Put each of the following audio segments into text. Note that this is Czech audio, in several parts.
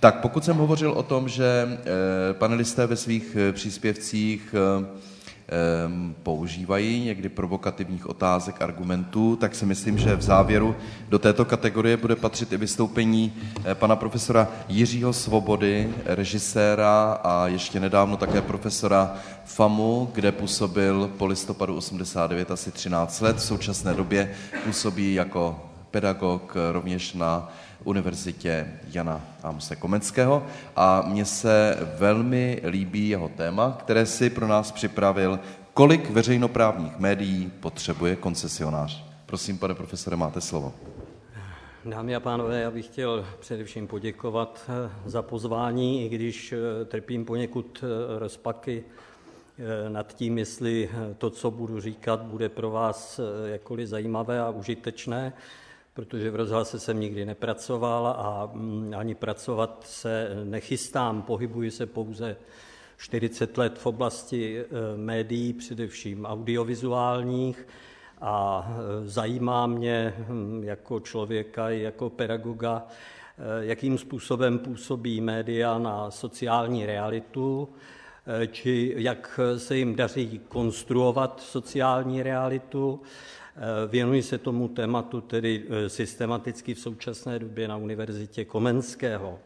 Tak pokud jsem hovořil o tom, že panelisté ve svých příspěvcích používají někdy provokativních otázek, argumentů, tak si myslím, že v závěru do této kategorie bude patřit i vystoupení pana profesora Jiřího Svobody, režiséra a ještě nedávno také profesora FAMu, kde působil po listopadu 89 asi 13 let. V současné době působí jako pedagog rovněž na Univerzitě Jana Amose Komenského a mně se velmi líbí jeho téma, které si pro nás připravil, kolik veřejnoprávních médií potřebuje koncesionář. Prosím, pane profesore, máte slovo. Dámy a pánové, já bych chtěl především poděkovat za pozvání, i když trpím poněkud rozpaky nad tím, jestli to, co budu říkat, bude pro vás jakkoliv zajímavé a užitečné, protože v rozhlase jsem nikdy nepracoval a ani pracovat se nechystám. Pohybuji se pouze 40 let v oblasti médií, především audiovizuálních, a zajímá mě jako člověka i jako pedagoga, jakým způsobem působí média na sociální realitu, či jak se jim daří konstruovat sociální realitu. Věnuji se tomu tématu tedy systematicky v současné době na Univerzitě Komenského.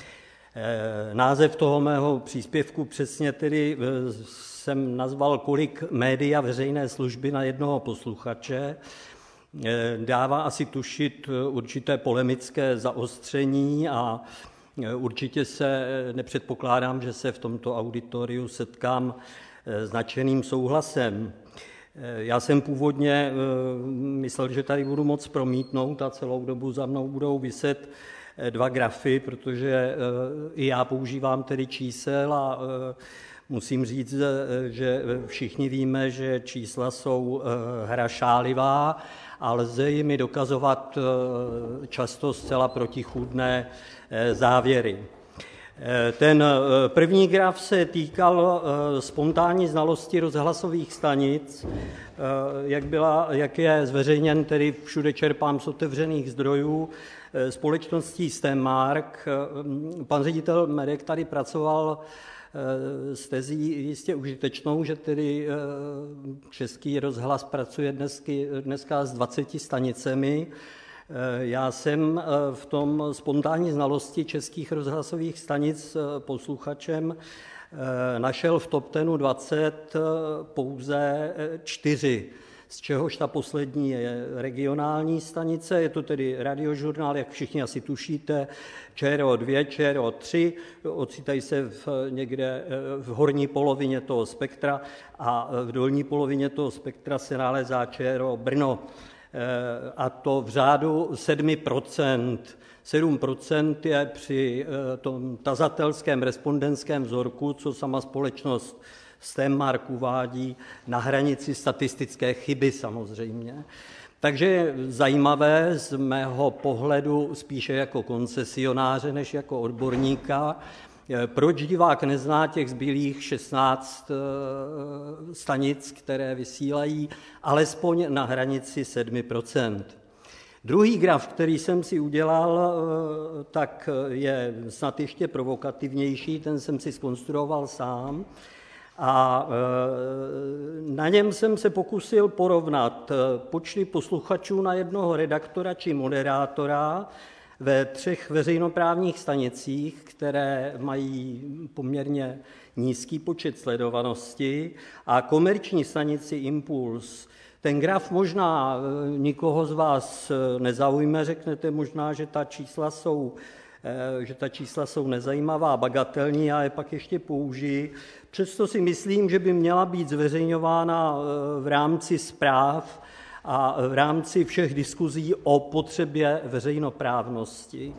Název toho mého příspěvku přesně tedy jsem nazval Kolik média veřejné služby na jednoho posluchače. Dává asi tušit určité polemické zaostření a určitě se nepředpokládám, že se v tomto auditoriu setkám s nadšeným souhlasem. Já jsem původně myslel, že tady budu moc promítnout a celou dobu za mnou budou viset dva grafy, protože i já používám tedy čísel a musím říct, že všichni víme, že čísla jsou hra šálivá a lze jimi dokazovat často zcela protichůdné závěry. Ten první graf se týkal spontánní znalosti rozhlasových stanic, jak je zveřejněn, tedy všude čerpám z otevřených zdrojů, společností Stenmark. Pan ředitel Medek tady pracoval s tezí jistě užitečnou, že tedy Český rozhlas pracuje dneska s 20 stanicemi. Já jsem v tom spontánní znalosti českých rozhlasových stanic posluchačem našel v top 10 pouze 4, z čehož ta poslední je regionální stanice, je to tedy Radiožurnál, jak všichni asi tušíte, ČRO2, ČRO3, ocitají se někde v horní polovině toho spektra a v dolní polovině toho spektra se nalézá ČRO Brno. A to v řádu 7%. 7% je při tom tazatelském respondentském vzorku, co sama společnost Stenmark uvádí, na hranici statistické chyby samozřejmě. Takže je zajímavé z mého pohledu spíše jako koncesionáře než jako odborníka, proč divák nezná těch zbylých 16 stanic, které vysílají alespoň na hranici 7%. Druhý graf, který jsem si udělal, tak je snad ještě provokativnější, ten jsem si zkonstruoval sám a na něm jsem se pokusil porovnat počty posluchačů na jednoho redaktora či moderátora ve 3 veřejnoprávních stanicích, které mají poměrně nízký počet sledovanosti, a komerční stanici Impuls. Ten graf možná nikoho z vás nezaujme, řeknete možná, že ta čísla jsou nezajímavá, bagatelní, a je pak ještě použiji. Přesto si myslím, že by měla být zveřejňována v rámci zpráv a v rámci všech diskuzí o potřebě veřejnoprávnosti.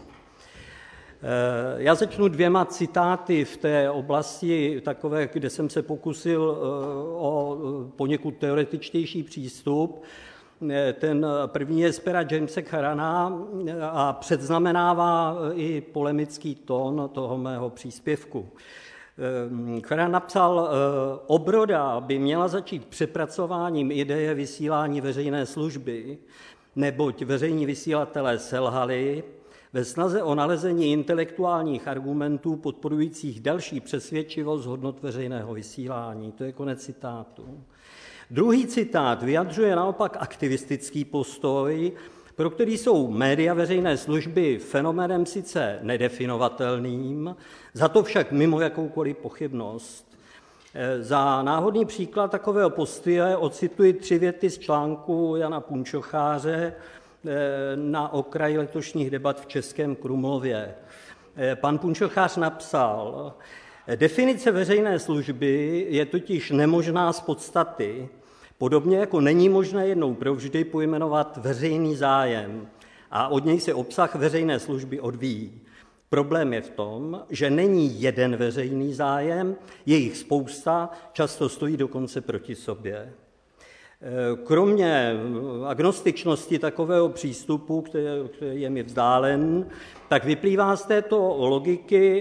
Já začnu 2 citáty v té oblasti takové, kde jsem se pokusil o poněkud teoretičtější přístup. Ten první je z pera Jamese Charana a předznamenává i polemický tón toho mého příspěvku. Charan napsal, obroda by měla začít přepracováním ideje vysílání veřejné služby, neboť veřejní vysílatelé selhali, ve snaze o nalezení intelektuálních argumentů podporujících další přesvědčivost hodnot veřejného vysílání. To je konec citátu. Druhý citát vyjadřuje naopak aktivistický postoj, pro který jsou média veřejné služby fenoménem sice nedefinovatelným, za to však mimo jakoukoliv pochybnost. Za náhodný příklad takového postoje ocituji 3 věty z článku Jana Punčocháře na okraji letošních debat v Českém Krumlově. Pan Punčochář napsal: definice veřejné služby je totiž nemožná z podstaty, podobně jako není možné jednou provždy pojmenovat veřejný zájem a od něj se obsah veřejné služby odvíjí. Problém je v tom, že není jeden veřejný zájem, je jich spousta, často stojí dokonce proti sobě. Kromě agnostičnosti takového přístupu, který je mi vzdálen, tak vyplývá z této logiky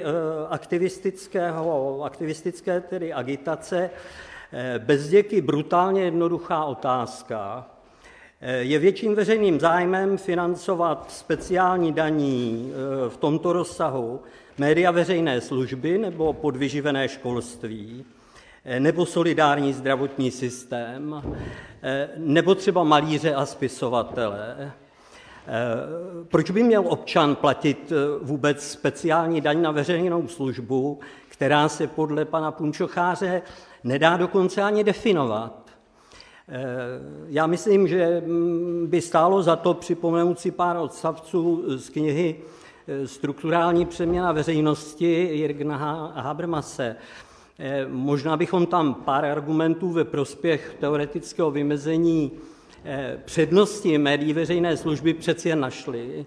aktivistické tedy agitace bezděky brutálně jednoduchá otázka. Je větším veřejným zájmem financovat speciální daní v tomto rozsahu média veřejné služby nebo podvyživené školství, nebo solidární zdravotní systém, nebo třeba malíře a spisovatele? Proč by měl občan platit vůbec speciální daň na veřejnou službu, která se podle pana Punčocháře nedá dokonce ani definovat? Já myslím, že by stálo za to připomenout si pár odstavců z knihy Strukturální přeměna veřejnosti Jürgena Habermase. Možná bychom tam pár argumentů ve prospěch teoretického vymezení přednosti médií veřejné služby přeci jen našli.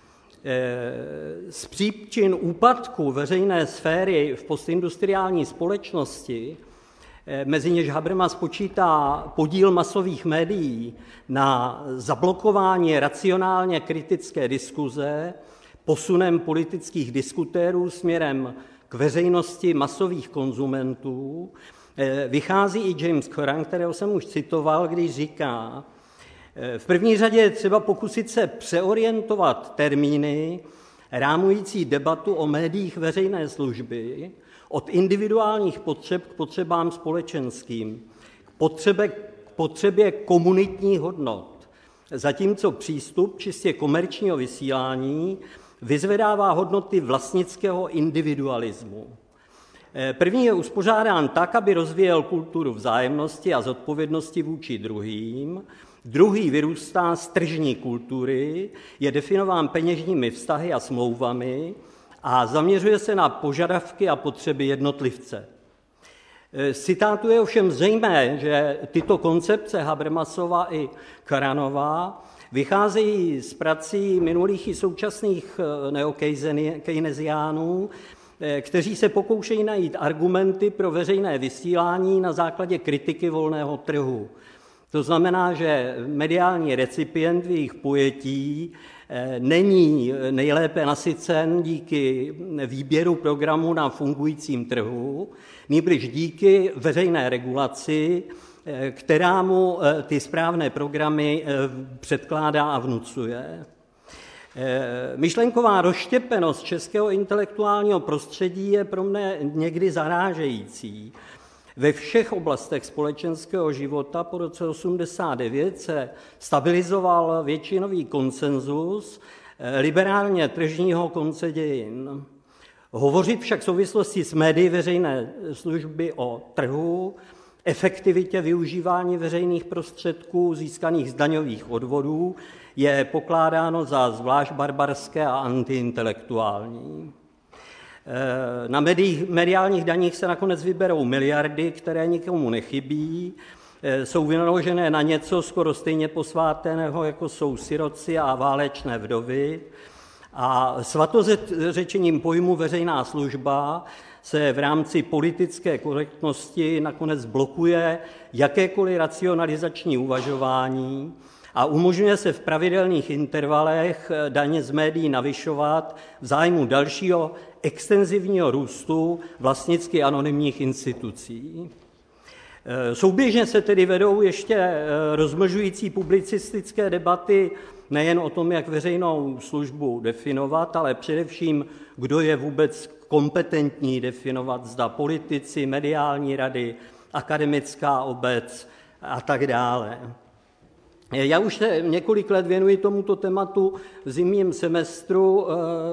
Z příčin úpadku veřejné sféry v postindustriální společnosti, mezi něž Habermas počítá podíl masových médií na zablokování racionálně kritické diskuze, posunem politických diskutérů směrem k veřejnosti masových konzumentů, vychází i James Curran, kterého jsem už citoval, když říká: v první řadě je třeba pokusit se přeorientovat termíny rámující debatu o médiích veřejné služby od individuálních potřeb k potřebám společenským, k potřebě komunitních hodnot, zatímco přístup čistě komerčního vysílání vyzvedává hodnoty vlastnického individualismu. První je uspořádán tak, aby rozvíjel kulturu vzájemnosti a zodpovědnosti vůči druhým. Druhý vyrůstá z tržní kultury, je definován peněžními vztahy a smlouvami a zaměřuje se na požadavky a potřeby jednotlivce. Z citátu je ovšem zřejmé, že tyto koncepce Habermasova i Curranova vycházejí z prací minulých i současných neokejneziánů, kteří se pokoušejí najít argumenty pro veřejné vysílání na základě kritiky volného trhu. To znamená, že mediální recipient v jejich pojetí není nejlépe nasycen díky výběru programu na fungujícím trhu, nýbrž díky veřejné regulaci, která mu ty správné programy předkládá a vnucuje. Myšlenková rozštěpenost českého intelektuálního prostředí je pro mne někdy zarážející. Ve všech oblastech společenského života po roce 1989 se stabilizoval většinový konsenzus liberálně tržního konce dějin. Hovořit však v souvislosti s médii veřejné služby o trhu, efektivitě využívání veřejných prostředků získaných z daňových odvodů je pokládáno za zvlášť barbarské a antiintelektuální. Na mediálních daních se nakonec vyberou miliardy, které nikomu nechybí, jsou vynaložené na něco skoro stejně posváteného, jako jsou siroci a válečné vdovy. A svatořečením pojmu veřejná služba se v rámci politické korektnosti nakonec blokuje jakékoliv racionalizační uvažování a umožňuje se v pravidelných intervalech daně z médií navyšovat v zájmu dalšího extenzivního růstu vlastnicky anonymních institucí. Souběžně se tedy vedou ještě rozmlžující publicistické debaty nejen o tom, jak veřejnou službu definovat, ale především, kdo je vůbec kompetentní definovat, zda politici, mediální rady, akademická obec a tak dále. Já už se několik let věnuji tomuto tématu v zimním semestru,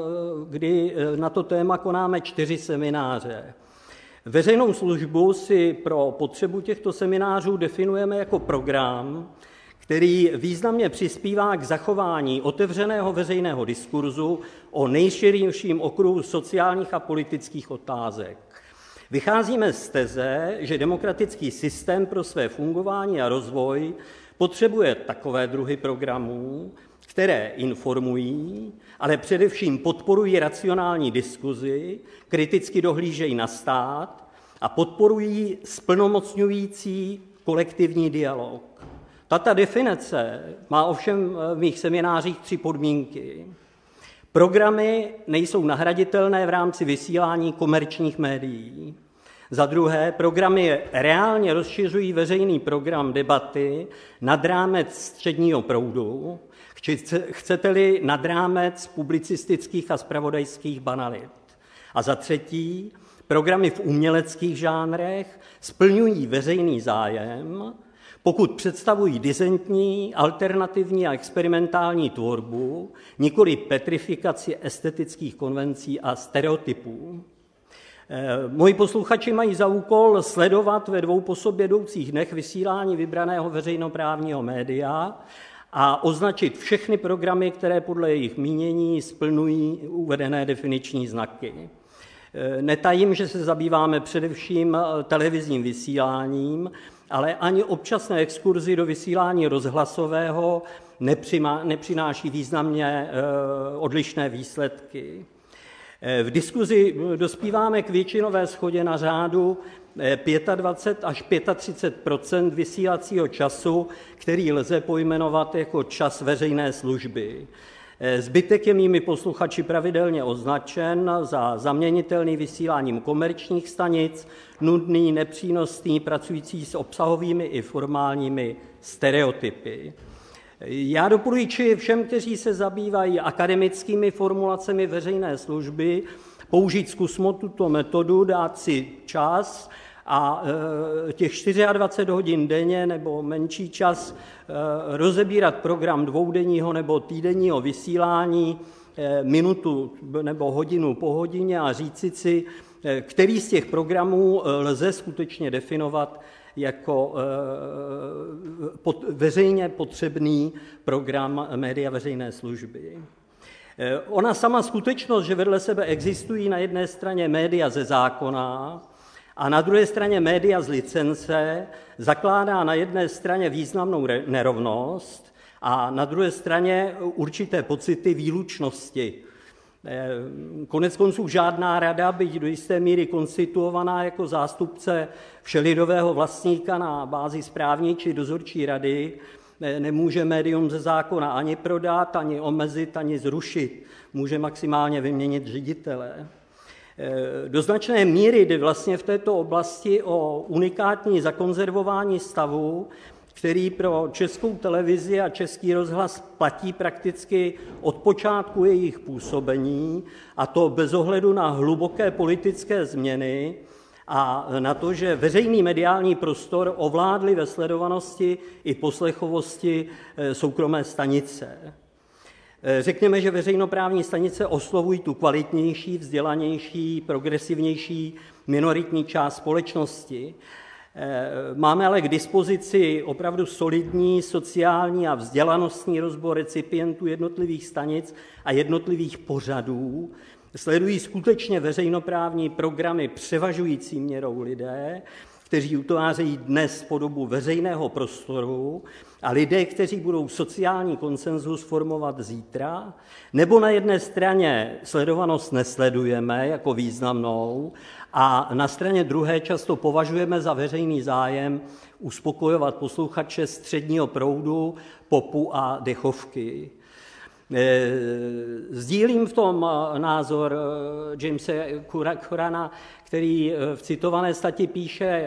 kdy na to téma konáme 4 semináře. Veřejnou službu si pro potřebu těchto seminářů definujeme jako program, který významně přispívá k zachování otevřeného veřejného diskurzu o nejširším okruhu sociálních a politických otázek. Vycházíme z teze, že demokratický systém pro své fungování a rozvoj potřebuje takové druhy programů, které informují, ale především podporují racionální diskuzi, kriticky dohlížejí na stát a podporují splnomocňující kolektivní dialog. Tato definice má ovšem v mých seminářích 3 podmínky. Programy nejsou nahraditelné v rámci vysílání komerčních médií. Za druhé, programy reálně rozšiřují veřejný program debaty nad rámec středního proudu, chcete-li nad rámec publicistických a zpravodajských banalit. A za třetí, programy v uměleckých žánrech splňují veřejný zájem, pokud představují disentní, alternativní a experimentální tvorbu, nikoli petrifikaci estetických konvencí a stereotypů. Moji posluchači mají za úkol sledovat ve 2 po sobě jdoucích dnech vysílání vybraného veřejnoprávního média a označit všechny programy, které podle jejich mínění splňují uvedené definiční znaky. Netajím, že se zabýváme především televizním vysíláním, ale ani občasné exkurzy do vysílání rozhlasového nepřináší významně odlišné výsledky. V diskuzi dospíváme k většinové shodě na řádu 25 až 35 % vysílacího času, který lze pojmenovat jako čas veřejné služby. Zbytek je mými posluchači pravidelně označen za zaměnitelný vysíláním komerčních stanic, nudný, nepřínosný, pracující s obsahovými i formálními stereotypy. Já doporučuji všem, kteří se zabývají akademickými formulacemi veřejné služby, použít zkusmo tuto metodu, dát si čas a těch 24 hodin denně nebo menší čas rozebírat program dvoudenního nebo týdenního vysílání minutu nebo hodinu po hodině a říci si, který z těch programů lze skutečně definovat jako veřejně potřebný program média veřejné služby. Ona sama skutečnost, že vedle sebe existují na jedné straně média ze zákona a na druhé straně média z licence, zakládá na jedné straně významnou nerovnost a na druhé straně určité pocity výlučnosti. Koneckonců žádná rada, byť do jisté míry konstituovaná jako zástupce všelidového vlastníka na bázi správní či dozorčí rady, nemůže médium ze zákona ani prodat, ani omezit, ani zrušit. Může maximálně vyměnit ředitele. Do značné míry jde vlastně v této oblasti o unikátní zakonzervování stavu, který pro Českou televizi a Český rozhlas platí prakticky od počátku jejich působení, a to bez ohledu na hluboké politické změny a na to, že veřejný mediální prostor ovládly ve sledovanosti i poslechovosti soukromé stanice. Řekněme, že veřejnoprávní stanice oslovují tu kvalitnější, vzdělanější, progresivnější minoritní část společnosti. Máme ale k dispozici opravdu solidní sociální a vzdělanostní rozbor recipientů jednotlivých stanic a jednotlivých pořadů. Sledují skutečně veřejnoprávní programy převažující měrou lidé, kteří utvářejí dnes podobu veřejného prostoru, a lidé, kteří budou sociální konsenzus formovat zítra, nebo na jedné straně sledovanost nesledujeme jako významnou a na straně druhé často považujeme za veřejný zájem uspokojovat posluchače středního proudu, popu a dechovky. Sdílím v tom názor Jamese Currana, který v citované stati píše: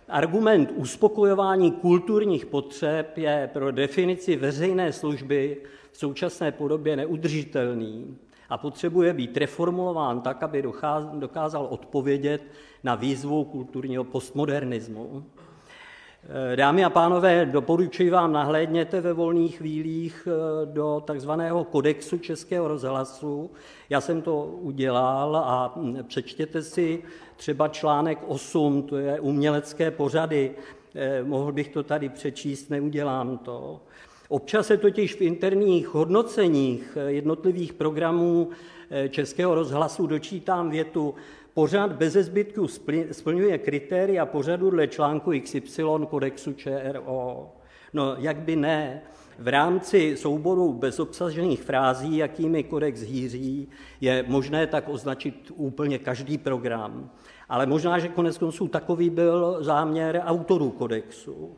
Argument uspokojování kulturních potřeb je pro definici veřejné služby v současné podobě neudržitelný a potřebuje být reformulován tak, aby dokázal odpovědět na výzvu kulturního postmodernismu. Dámy a pánové, doporučuji vám, nahlédněte ve volných chvílích do takzvaného kodexu Českého rozhlasu. Já jsem to udělal a přečtěte si třeba článek 8, to je umělecké pořady. Mohl bych to tady přečíst, neudělám to. Občas se totiž v interních hodnoceních jednotlivých programů Českého rozhlasu dočítám větu: pořad beze zbytku splňuje kritéria pořadu dle článku XY kodexu ČRO. No, jak by ne? V rámci souboru bezobsažených frází, jakými kodex hýří, je možné tak označit úplně každý program. Ale možná, že koneckonců takový byl záměr autorů kodexu.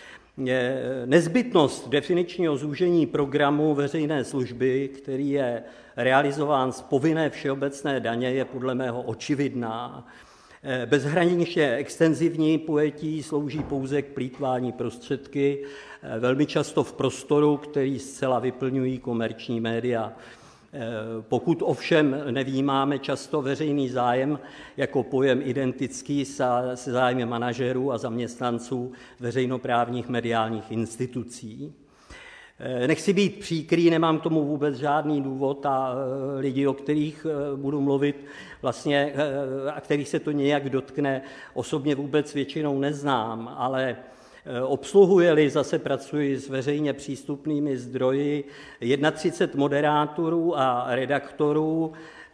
Nezbytnost definičního zúžení programu veřejné služby, který je realizován z povinné všeobecné daně, je podle mého očividná. Bezhraničně extenzivní pojetí slouží pouze k plýtvání prostředky, velmi často v prostoru, který zcela vyplňují komerční média. Pokud ovšem nevnímáme často veřejný zájem jako pojem identický se zájmy manažerů a zaměstnanců veřejnoprávních mediálních institucí. Nechci být příkrý, nemám k tomu vůbec žádný důvod a lidi, o kterých budu mluvit, vlastně, a kterých se to nějak dotkne, osobně vůbec většinou neznám, ale obsluhuje-li, zase pracuji s veřejně přístupnými zdroji, 31 moderátorů a redaktorů,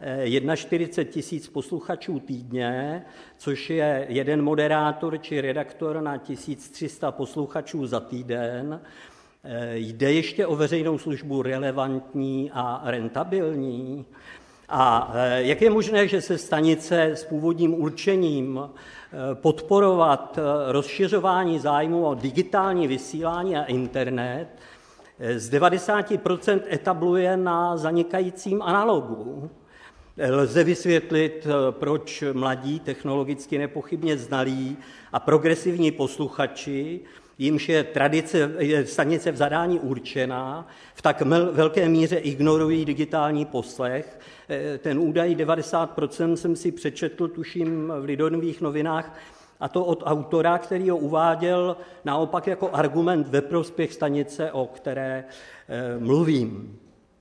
41 000 posluchačů týdně, což je jeden moderátor či redaktor na 1300 posluchačů za týden. Jde ještě o veřejnou službu relevantní a rentabilní? A jak je možné, že se stanice s původním určením podporovat rozšiřování zájmu o digitální vysílání a internet z 90% etabluje na zanikajícím analogu? Lze vysvětlit, proč mladí, technologicky nepochybně znalí a progresivní posluchači, jimž je stanice v zadání určená, v tak velké míře ignorují digitální poslech. Ten údaj 90% jsem si přečetl, tuším, v Lidových novinách, a to od autora, který ho uváděl naopak jako argument ve prospěch stanice, o které mluvím.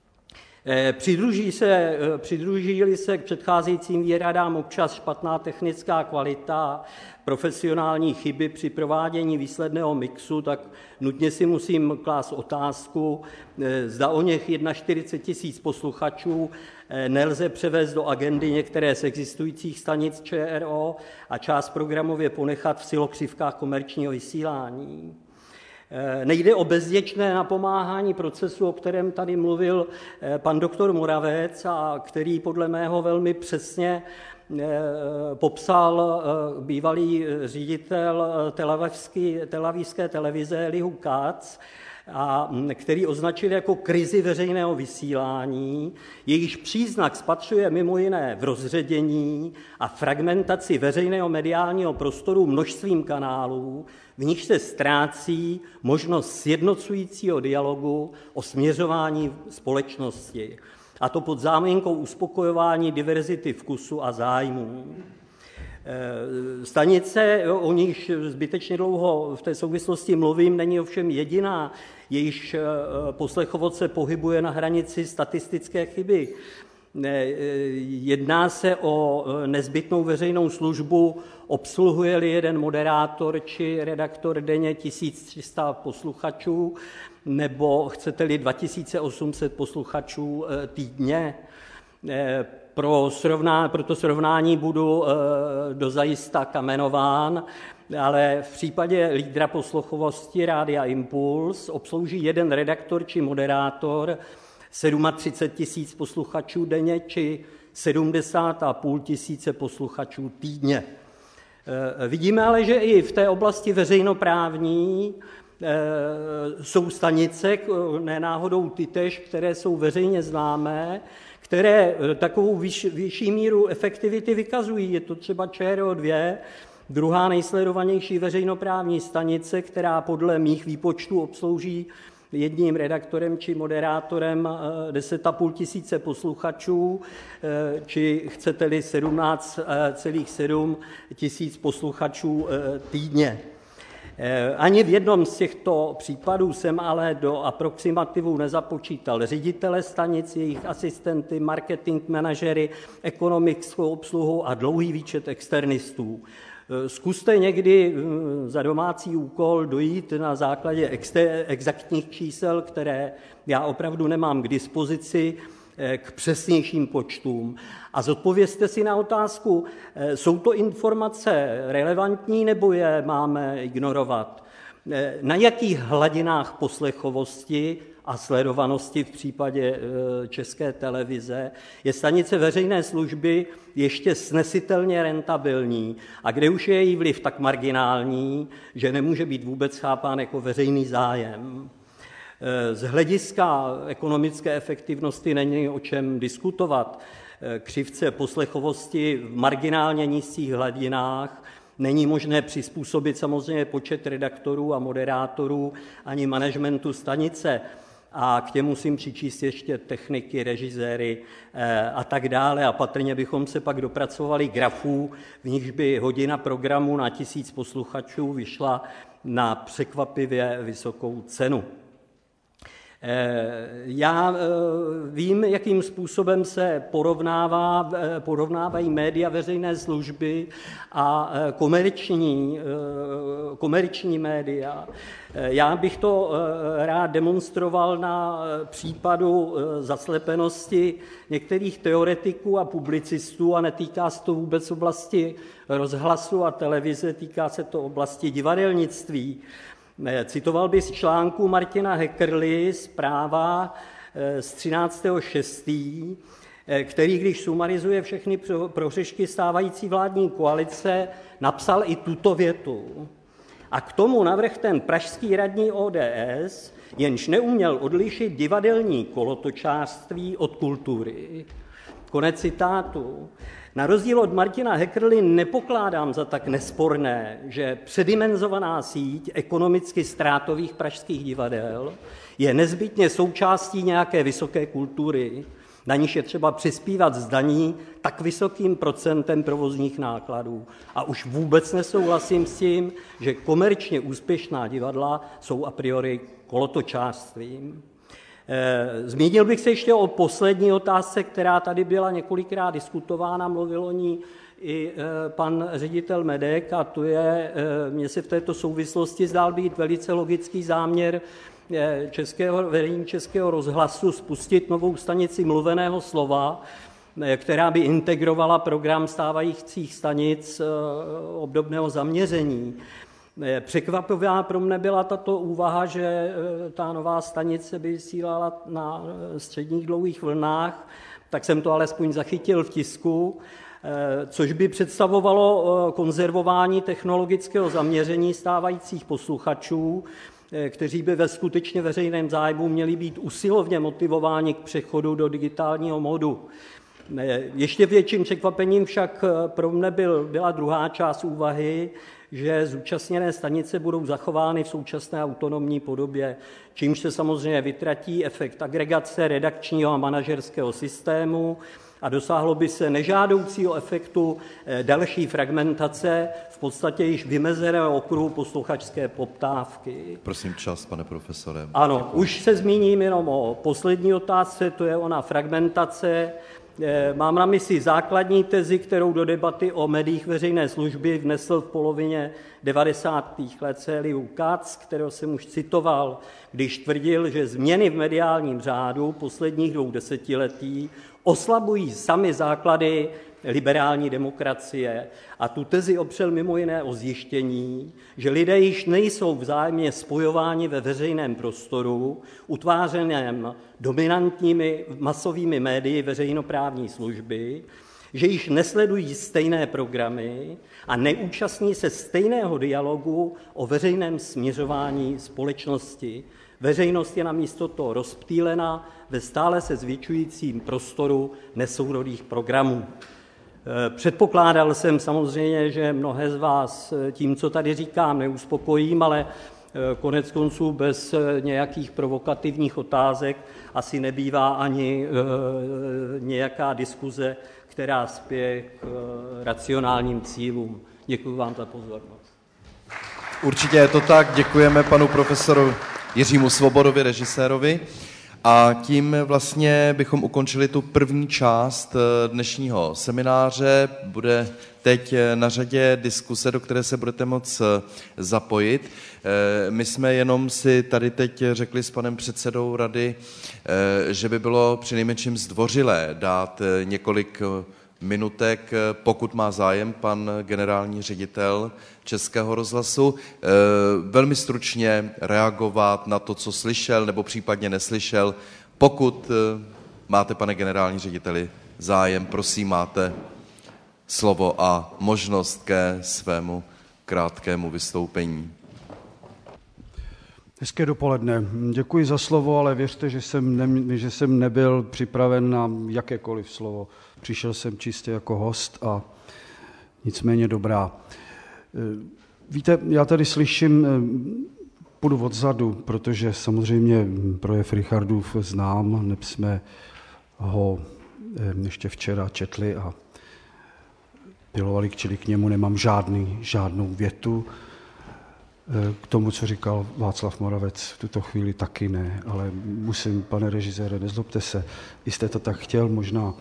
Přidruží-li se k předcházejícím výhradám občas špatná technická kvalita, profesionální chyby při provádění výsledného mixu, tak nutně si musím klást otázku, zda o něch 41 000 posluchačů nelze převést do agendy některé z existujících stanic ČRO a část programově ponechat v silokřivkách komerčního vysílání. Nejde o bezděčné napomáhání procesu, o kterém tady mluvil pan doktor Moravec a který podle mého velmi přesně popsal bývalý ředitel telavivské televize Elihu Katz, a který označil jako krizi veřejného vysílání, jejíž příznak spatřuje mimo jiné v rozředění a fragmentaci veřejného mediálního prostoru množstvím kanálů, v nich se ztrácí možnost sjednocujícího dialogu o směřování společnosti, a to pod záminkou uspokojování diverzity vkusu a zájmů. Stanice, o níž zbytečně dlouho v té souvislosti mluvím, není ovšem jediná, jejíž poslechovod se pohybuje na hranici statistické chyby. Jedná se o nezbytnou veřejnou službu, obsluhuje-li jeden moderátor či redaktor denně 1300 posluchačů, nebo chcete-li 2800 posluchačů týdně. Pro to srovnání budu dozajista kamenován, ale v případě lídra posluchovosti Rádia Impuls obslouží jeden redaktor či moderátor 37 000 posluchačů denně či 70 500 posluchačů týdně. Vidíme ale, že i v té oblasti veřejnoprávní jsou stanice, ne náhodou tytéž, které jsou veřejně známé, které takovou vyšší míru efektivity vykazují. Je to třeba ČRO2, Druhá nejsledovanější veřejnoprávní stanice, která podle mých výpočtů obslouží jedním redaktorem či moderátorem 10,5 tisíce posluchačů, či chcete-li 17,7 tisíc posluchačů týdně. Ani v jednom z těchto případů jsem ale do aproximativu nezapočítal ředitele stanic, jejich asistenty, marketing manažery, ekonomickou obsluhu a dlouhý výčet externistů. Zkuste někdy za domácí úkol dojít na základě exaktních čísel, které já opravdu nemám k dispozici, k přesnějším počtům. A zodpovězte si na otázku, jsou to informace relevantní nebo je máme ignorovat? Na jakých hladinách poslechovosti a sledovanosti v případě České televize je stanice veřejné služby ještě snesitelně rentabilní a kde už je její vliv tak marginální, že nemůže být vůbec chápán jako veřejný zájem. Z hlediska ekonomické efektivnosti není o čem diskutovat. Křivce poslechovosti v marginálně nízkých hladinách není možné přizpůsobit samozřejmě počet redaktorů a moderátorů ani managementu stanice. A k těm musím přičíst ještě techniky, režiséry a tak dále. A patrně bychom se pak dopracovali grafů, v nichž by hodina programu na 1000 posluchačů vyšla na překvapivě vysokou cenu. Já vím, jakým způsobem se porovnávají média veřejné služby a komerční média. Já bych to rád demonstroval na případu zaslepenosti některých teoretiků a publicistů a netýká se to vůbec oblasti rozhlasu a televize, týká se to oblasti divadelnictví. Citoval bych z článku Martina Heckerly Zpráva z 13.6., který, když sumarizuje všechny prohřešky stávající vládní koalice, napsal i tuto větu. A k tomu navrhl ten pražský radní ODS, jenž neuměl odlišit divadelní kolotočářství od kultury. Konec citátu. Na rozdíl od Martina Heckerly nepokládám za tak nesporné, že předimenzovaná síť ekonomicky ztrátových pražských divadel je nezbytně součástí nějaké vysoké kultury, na níž je třeba přispívat z daní tak vysokým procentem provozních nákladů. A už vůbec nesouhlasím s tím, že komerčně úspěšná divadla jsou a priori kolotočářstvím. Zmínil bych se ještě o poslední otázce, která tady byla několikrát diskutována, mluvil o ní i pan ředitel Medek, a to je, mně se v této souvislosti zdál být velice logický záměr vedení Českého rozhlasu spustit novou stanici mluveného slova, která by integrovala program stávajících stanic obdobného zaměření. Překvapivá pro mne byla tato úvaha, že ta nová stanice by vysílala na středních dlouhých vlnách, tak jsem to alespoň zachytil v tisku, což by představovalo konzervování technologického zaměření stávajících posluchačů, kteří by ve skutečně veřejném zájmu měli být usilovně motivováni k přechodu do digitálního modu. Ještě větším překvapením však pro mne byla druhá část úvahy, že zúčastněné stanice budou zachovány v současné autonomní podobě, čímž se samozřejmě vytratí efekt agregace redakčního a manažerského systému a dosáhlo by se nežádoucího efektu další fragmentace v podstatě již vymezeného okruhu posluchačské poptávky. Prosím čas, pane profesore. Ano, už se zmíním jenom o poslední otázce, to je ona fragmentace. Mám na mysli základní tezi, kterou do debaty o médiích veřejné služby vnesl v polovině 90. let C.L. Katz, kterého jsem už citoval, když tvrdil, že změny v mediálním řádu posledních 2 desetiletí oslabují samy základy liberální demokracie. A tu tezi opřel mimo jiné o zjištění, že lidé již nejsou vzájemně spojováni ve veřejném prostoru, utvářeném dominantními masovými médii veřejnoprávní služby, že již nesledují stejné programy a neúčastní se stejného dialogu o veřejném směřování společnosti. Veřejnost je namísto toho rozptýlena ve stále se zvětšujícím prostoru nesourodých programů. Předpokládal jsem samozřejmě, že mnohé z vás tím, co tady říkám, neuspokojím, ale konec konců bez nějakých provokativních otázek asi nebývá ani nějaká diskuze, která spěje k racionálním cílům. Děkuji vám za pozornost. Určitě je to tak. Děkujeme panu profesoru Jiřímu Svobodovi, režisérovi. A tím vlastně bychom ukončili tu první část dnešního semináře. Bude teď na řadě diskuse, do které se budete moct zapojit. My jsme jenom si tady teď řekli s panem předsedou rady, že by bylo přinejmenším zdvořilé dát několik minutek, pokud má zájem pan generální ředitel Českého rozhlasu, velmi stručně reagovat na to, co slyšel nebo případně neslyšel. Pokud máte, pane generální řediteli, zájem, prosím, máte slovo a možnost ke svému krátkému vystoupení. Hezké dopoledne. Děkuji za slovo, ale věřte, že jsem nebyl připraven na jakékoliv slovo. Přišel jsem čistě jako host a nicméně dobrá. Víte, já tady slyším, půjdu odzadu, protože samozřejmě projev Richardův znám, neb jsme ho ještě včera četli a pilovali, čili k němu nemám žádnou větu. K tomu, co říkal Václav Moravec, v tuto chvíli taky ne, ale musím, pane režisére, nezlobte se, jste to tak chtěl možná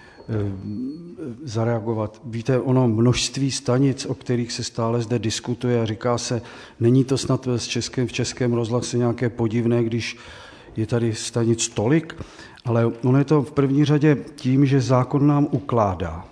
zareagovat. Víte, ono množství stanic, o kterých se stále zde diskutuje a říká se, není to snad v Českém rozhlase nějaké podivné, když je tady stanic tolik, ale ono je to v první řadě tím, že zákon nám ukládá.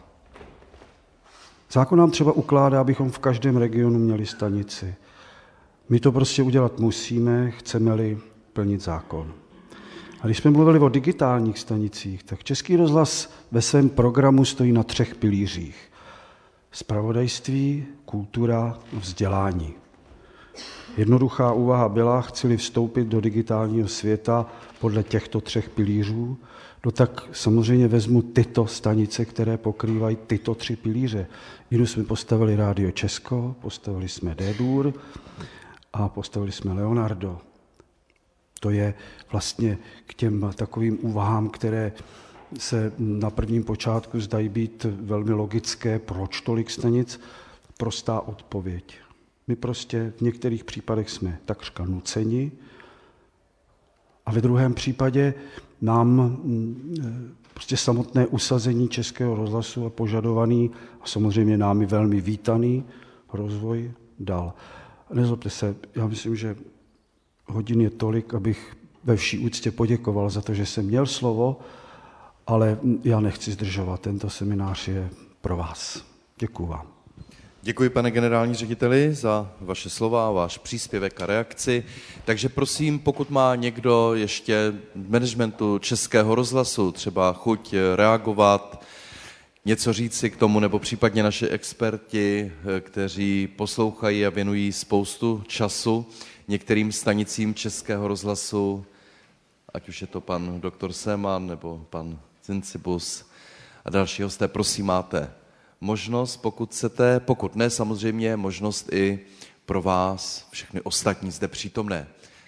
Zákon nám třeba ukládá, abychom v každém regionu měli stanici. My to prostě udělat musíme, chceme-li plnit zákon. A když jsme mluvili o digitálních stanicích, tak Český rozhlas ve svém programu stojí na 3 pilířích. Zpravodajství, kultura a vzdělání. Jednoduchá úvaha byla, chci-li vstoupit do digitálního světa podle těchto 3 pilířů, no tak samozřejmě vezmu tyto stanice, které pokrývají tyto 3 pilíře. Jinou jsme postavili Rádio Česko, postavili jsme D-Dur a postavili jsme Leonardo. To je vlastně k těm takovým úvahám, které se na prvním počátku zdají být velmi logické, proč tolik stanic, prostá odpověď. My prostě v některých případech jsme takřka nuceni a ve druhém případě nám prostě samotné usazení Českého rozhlasu a požadovaný a samozřejmě námi velmi vítaný rozvoj dal. Nezlobte se, já myslím, že hodin je tolik, abych ve vší úctě poděkoval za to, že jsem měl slovo, ale já nechci zdržovat. Tento seminář je pro vás. Děkuju vám. Děkuji, pane generální řediteli, za vaše slova a váš příspěvek a reakci. Takže prosím, pokud má někdo ještě v managementu Českého rozhlasu třeba chuť reagovat, něco říci k tomu, nebo případně naši experti, kteří poslouchají a věnují spoustu času některým stanicím Českého rozhlasu, ať už je to pan doktor Seemann nebo pan Cincibus a další hosté, prosím, máte možnost, pokud chcete, pokud ne, samozřejmě možnost i pro vás, všechny ostatní zde přítomné.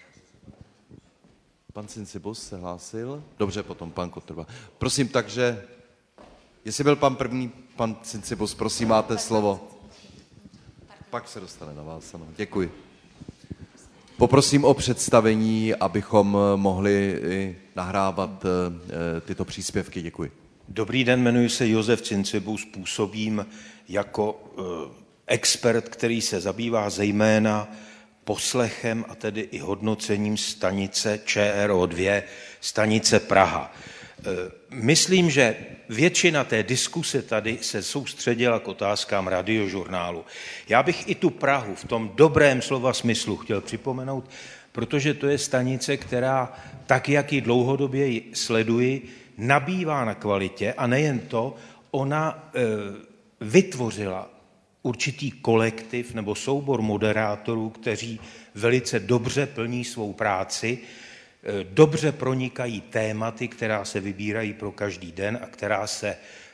Pan Cincibus se hlásil? Dobře, potom pan Kotrba. Prosím, takže, jestli byl pan první, pan Cincibus, prosím, máte slovo. Pak se dostane na vás, ano. Děkuji. Poprosím o představení, abychom mohli nahrávat tyto příspěvky. Děkuji. Dobrý den, jmenuji se Josef Cincibus, působím jako expert, který se zabývá zejména poslechem a tedy i hodnocením stanice ČRO2, stanice Praha. Myslím, že většina té diskuse tady se soustředila k otázkám radiožurnálu. Já bych i tu Prahu v tom dobrém slova smyslu chtěl připomenout, protože to je stanice, která, tak jak ji dlouhodobě sleduji, nabývá na kvalitě a nejen to, ona vytvořila určitý kolektiv nebo soubor moderátorů, kteří velice dobře plní svou práci, dobře pronikají tématy, která se vybírají pro každý den a která se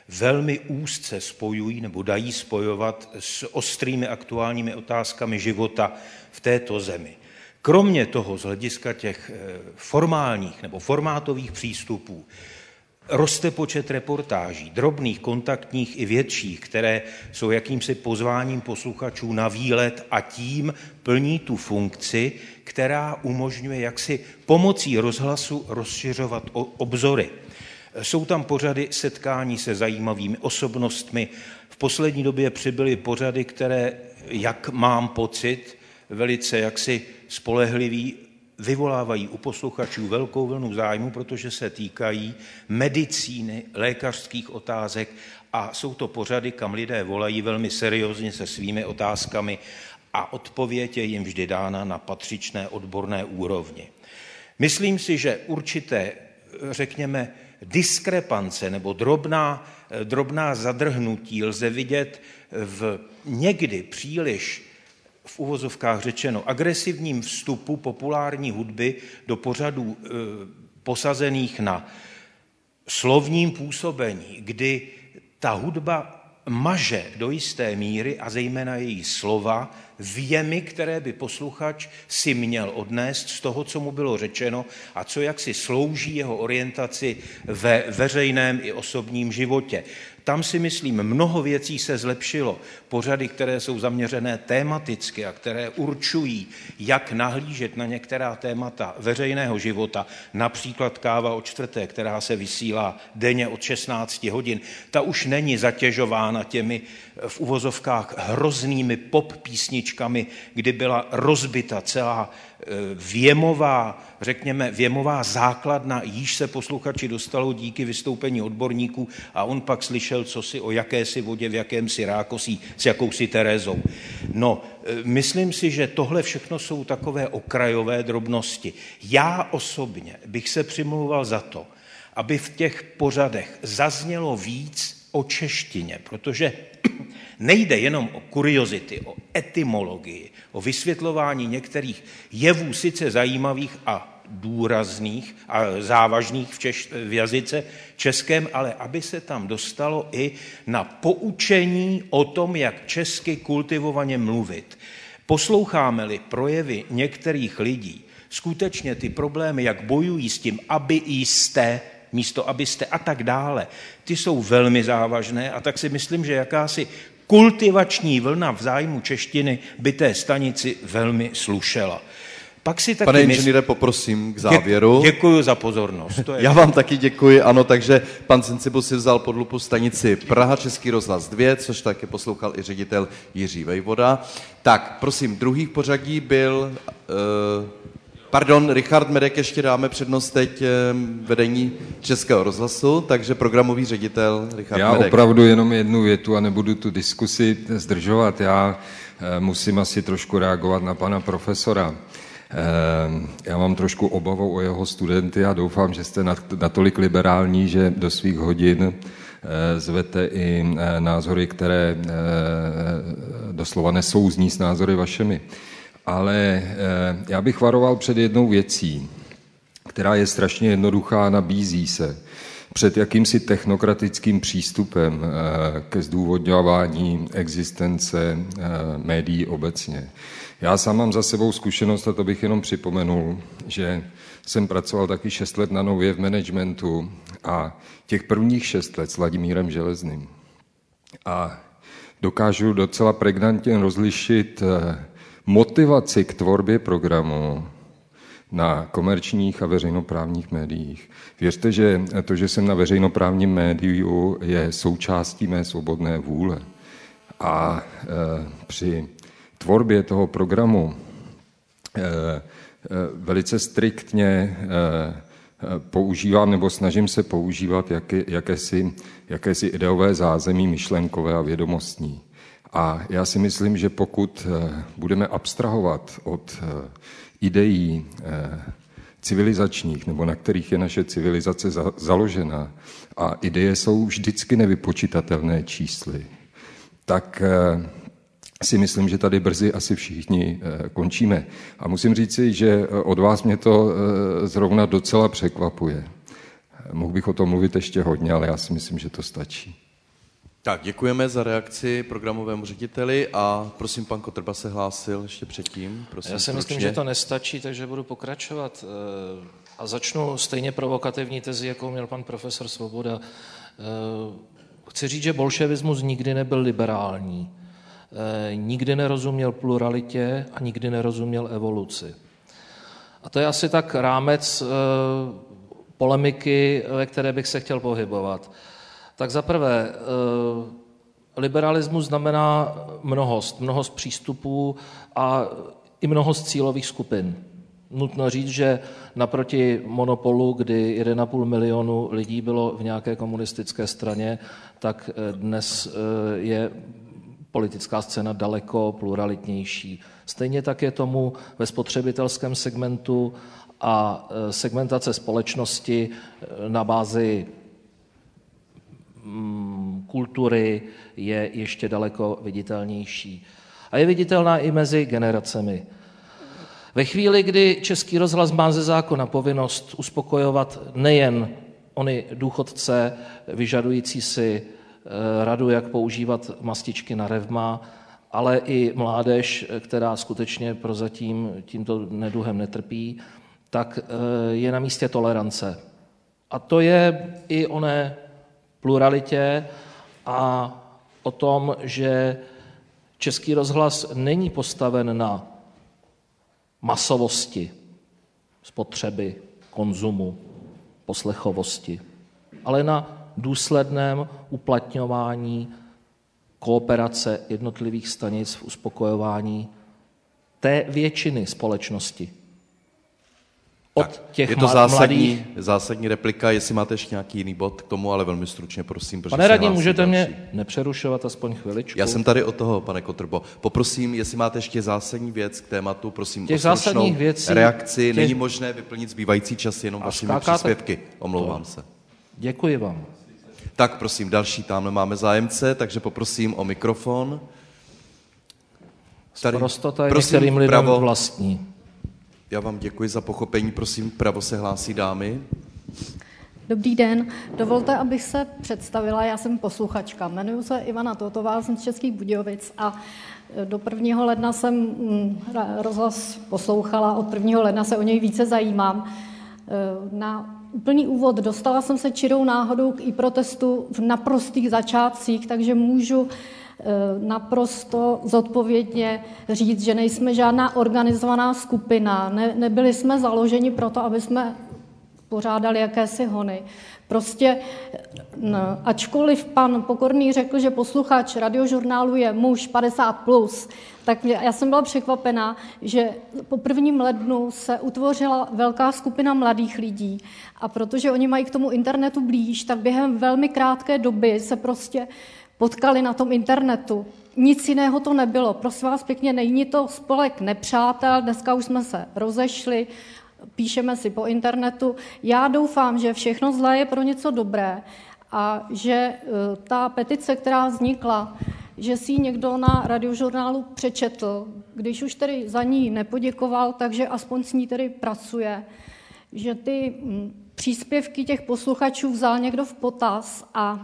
velmi úzce spojují nebo dají spojovat s ostrými aktuálními otázkami života v této zemi. Kromě toho, z hlediska těch formálních nebo formátových přístupů, roste počet reportáží, drobných, kontaktních i větších, které jsou jakýmsi pozváním posluchačů na výlet a tím plní tu funkci, která umožňuje jaksi pomocí rozhlasu rozšiřovat obzory. Jsou tam pořady setkání se zajímavými osobnostmi. V poslední době přibyly pořady, které, jak mám pocit, velice jaksi spolehlivý, vyvolávají u posluchačů velkou vlnu zájmu, protože se týkají medicíny, lékařských otázek a jsou to pořady, kam lidé volají velmi seriózně se svými otázkami a odpověď je jim vždy dána na patřičné odborné úrovni. Myslím si, že určité, řekněme, diskrepance nebo drobná zadrhnutí lze vidět v někdy příliš v uvozovkách řečeno agresivním vstupu populární hudby do pořadů posazených na slovním působení, kdy ta hudba maže do jisté míry a zejména její slova věmy, které by posluchač si měl odnést z toho, co mu bylo řečeno a co jaksi slouží jeho orientaci ve veřejném i osobním životě. Tam si myslím, mnoho věcí se zlepšilo. Pořady, které jsou zaměřené tematicky a které určují, jak nahlížet na některá témata veřejného života, například Káva o čtvrté, která se vysílá denně od 16 hodin, ta už není zatěžována těmi v uvozovkách hroznými pop písničkami, kdy byla rozbita celá věmová základna, jíž se posluchači dostalo díky vystoupení odborníků a on pak slyšel cosi o jakési vodě v jakémsi rákosí s jakousi Terezou. No, myslím si, že tohle všechno jsou takové okrajové drobnosti. Já osobně bych se přimlouval za to, aby v těch pořadech zaznělo víc o češtině, protože nejde jenom o kuriozity, o etymologii, o vysvětlování některých jevů sice zajímavých a důrazných a závažných v jazyce českém, ale aby se tam dostalo i na poučení o tom, jak česky kultivovaně mluvit. Posloucháme-li projevy některých lidí, skutečně ty problémy, jak bojují s tím, aby jste, místo abyste a tak dále, ty jsou velmi závažné a tak si myslím, že jakási kultivační vlna v zájmu češtiny by té stanici velmi slušela. Pak si taky Pane inženýre, poprosím k závěru. Děkuji za pozornost. Já vám taky děkuji, ano, takže pan Cincibus si vzal pod lupu stanici Praha, Český rozhlas 2, což taky poslouchal i ředitel Jiří Vejvoda. Tak, prosím, druhý v pořadí byl... Richard Medek, ještě dáme přednost teď vedení Českého rozhlasu, takže programový ředitel Richard Medek. Já opravdu jenom jednu větu a nebudu tu diskusi zdržovat. Já musím asi trošku reagovat na pana profesora. Já mám trošku obavu o jeho studenty a doufám, že jste natolik liberální, že do svých hodin zvete i názory, které doslova nesouzní s názory vašimi. Ale já bych varoval před jednou věcí, která je strašně jednoduchá a nabízí se před jakýmsi technokratickým přístupem ke zdůvodňování existence médií obecně. Já sám mám za sebou zkušenost, a to bych jenom připomenul, že jsem pracoval taky 6 let na Nově v managementu a těch prvních 6 let s Vladimírem Železným. A dokážu docela pregnantně rozlišit motivaci k tvorbě programu na komerčních a veřejnoprávních médiích. Věřte, že to, že jsem na veřejnoprávním médiu, je součástí mé svobodné vůle. A při tvorbě toho programu velice striktně používám nebo snažím se používat jakési ideové zázemí myšlenkové a vědomostní. A já si myslím, že pokud budeme abstrahovat od ideí civilizačních, nebo na kterých je naše civilizace založena, a ideje jsou vždycky nevypočitatelné čísly, tak si myslím, že tady brzy asi všichni končíme. A musím říci, že od vás mě to zrovna docela překvapuje. Mohl bych o tom mluvit ještě hodně, ale já si myslím, že to stačí. Tak, děkujeme za reakci programovému řediteli a prosím, pan Kotrba se hlásil ještě předtím. Prosím, já si myslím, že to nestačí, takže budu pokračovat. A začnu stejně provokativní tezi, jakou měl pan profesor Svoboda. Chci říct, že bolševismus nikdy nebyl liberální. Nikdy nerozuměl pluralitě a nikdy nerozuměl evoluci. A to je asi tak rámec polemiky, ve které bych se chtěl pohybovat. Tak za prvé, liberalismus znamená mnohost přístupů a i mnohost cílových skupin. Nutno říct, že naproti monopolu, kdy 1,5 milionu lidí bylo v nějaké komunistické straně, tak dnes je politická scéna daleko pluralitnější. Stejně tak je tomu ve spotřebitelském segmentu a segmentace společnosti na bázi kultury je ještě daleko viditelnější. A je viditelná i mezi generacemi. Ve chvíli, kdy Český rozhlas má ze zákona povinnost uspokojovat nejen ony důchodce vyžadující si radu, jak používat mastičky na revma, ale i mládež, která skutečně prozatím tímto neduhem netrpí, tak je na místě tolerance. A to je i oné pluralitě a o tom, že Český rozhlas není postaven na masovosti, spotřeby, konzumu, poslechovosti, ale na důsledném uplatňování kooperace jednotlivých stanic v uspokojování té většiny společnosti. Od těch je to mladých... zásadní replika, jestli máte ještě nějaký jiný bod k tomu, ale velmi stručně, prosím. Pane radní, můžete mě nepřerušovat aspoň chviličku? Já jsem tady od toho, pane Kotrbo. Poprosím, jestli máte ještě zásadní věc k tématu, prosím těch o stručnou reakci. Není možné vyplnit zbývající čas jenom vašimi příspěvky. Omlouvám se. Děkuji vám. Tak prosím, další tamhle máme zájemce, takže poprosím o mikrofon. Prostota je některým lidem vlastní. Já vám děkuji za pochopení, prosím, pravo se hlásí dámy. Dobrý den, dovolte, abych se představila, já jsem posluchačka, jmenuji se Ivana Totová, jsem z Českých Budějovic a do 1. ledna jsem rozhlas poslouchala, od 1. ledna se o něj více zajímám. Na úplný úvod dostala jsem se čirou náhodou k protestu v naprostých začátcích, takže můžu naprosto zodpovědně říct, že nejsme žádná organizovaná skupina, nebyli jsme založeni proto, aby jsme pořádali jakési hony. Prostě, ačkoliv pan Pokorný řekl, že posluchač radiožurnálu je muž 50+, tak já jsem byla překvapená, že po 1. lednu se utvořila velká skupina mladých lidí a protože oni mají k tomu internetu blíž, tak během velmi krátké doby se prostě potkali na tom internetu. Nic jiného to nebylo. Prosím vás pěkně, není to spolek nepřátel, dneska už jsme se rozešli, píšeme si po internetu. Já doufám, že všechno zlé je pro něco dobré a že ta petice, která vznikla, že si ji někdo na radiožurnálu přečetl, když už tedy za ní nepoděkoval, takže aspoň s ní tedy pracuje, že ty příspěvky těch posluchačů vzal někdo v potaz a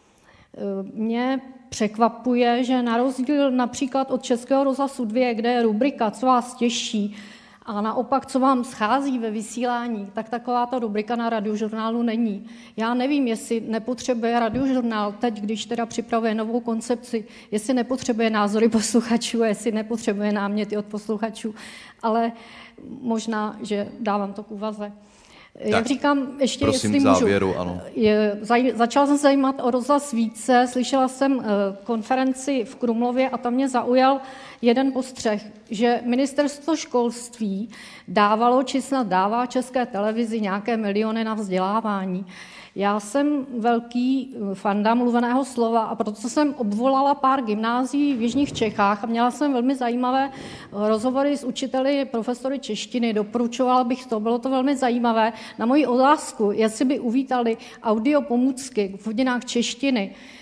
mě překvapuje, že na rozdíl například od Českého rozhlasu 2, kde je rubrika Co vás těší a naopak, co vám schází ve vysílání, tak taková ta rubrika na radiožurnálu není. Já nevím, jestli nepotřebuje radiožurnál teď, když teda připravuje novou koncepci, jestli nepotřebuje názory posluchačů, jestli nepotřebuje náměty od posluchačů, ale možná, že dávám to k úvaze. Jak říkám, ještě prosím, jestli můžu. závěru, ano. Začala jsem se zajímat o rozhlas více, slyšela jsem konferenci v Krumlově a tam mě zaujal jeden postřeh, že ministerstvo školství dávalo, či snad dává České televizi nějaké miliony na vzdělávání. Já jsem velký fanda mluveného slova a proto jsem obvolala pár gymnázií v jižních Čechách a měla jsem velmi zajímavé rozhovory s učiteli, profesory češtiny, doporučovala bych to, bylo to velmi zajímavé. Na moji otázku, jestli by uvítali audio pomůcky v hodinách češtiny,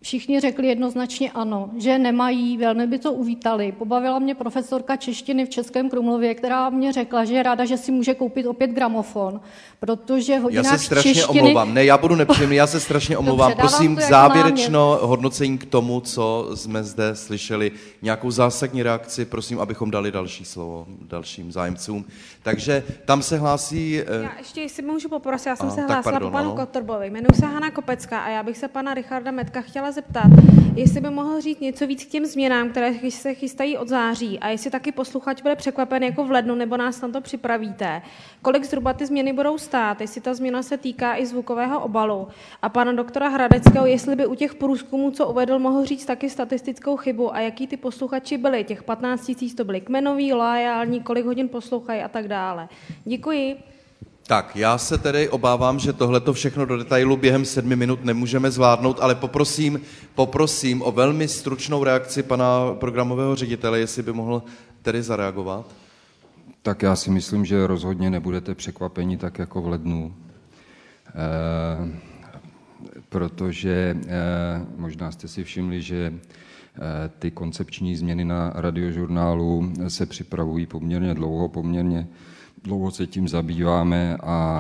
všichni řekli jednoznačně ano, že nemají, velmi by to uvítali. Pobavila mě profesorka češtiny v Českém Krumlově, která mě řekla, že je ráda, že si může koupit opět gramofon, protože v hodinách češtiny... Já se strašně češtiny... omlouvám, já budu nepříjemný, já se strašně omlouvám. Dobře, prosím, závěrečno hodnocení k tomu, co jsme zde slyšeli. Nějakou zásadní reakci, prosím, abychom dali další slovo dalším zájemcům. Takže tam se hlásí... Já ještě, jestli můžu poprosit, já jsem se hlásila po panu Kotorbovi. Jmenuji se Hana Kopecká a já bych se pana Richarda Metka chtěla zeptat, jestli by mohl říct něco víc k těm změnám, které se chystají od září, a jestli taky posluchač bude překvapen jako v lednu, nebo nás na to připravíte. Kolik zhruba ty změny budou stát, jestli ta změna se týká i zvukového obalu. A pana doktora Hradeckého, jestli by u těch průzkumů, co uvedl, mohl říct taky statistickou chybu a jaký ty posluchači byli. Těch 15 000 to byli kmenoví, loajální, kolik hodin poslouchají a tak dále. Děkuji. Tak, já se tedy obávám, že tohleto všechno do detailu během 7 minut nemůžeme zvládnout, ale poprosím o velmi stručnou reakci pana programového ředitele, jestli by mohl tedy zareagovat. Tak já si myslím, že rozhodně nebudete překvapeni tak jako v lednu, protože možná jste si všimli, že ty koncepční změny na Radiožurnálu se připravují poměrně dlouho se tím zabýváme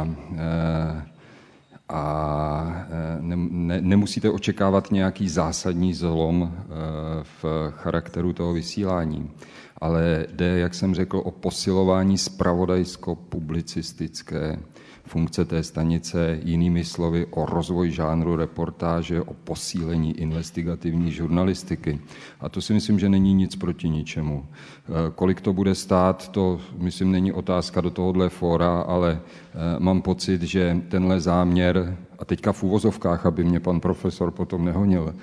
a nemusíte očekávat nějaký zásadní zlom v charakteru toho vysílání, ale jde, jak jsem řekl, o posilování zpravodajsko-publicistické funkce té stanice, jinými slovy o rozvoj žánru reportáže, o posílení investigativní žurnalistiky. A to si myslím, že není nic proti ničemu. Kolik to bude stát, to myslím není otázka do tohohle fóra, ale mám pocit, že tenhle záměr, a teďka v uvozovkách, aby mě pan profesor potom nehonil,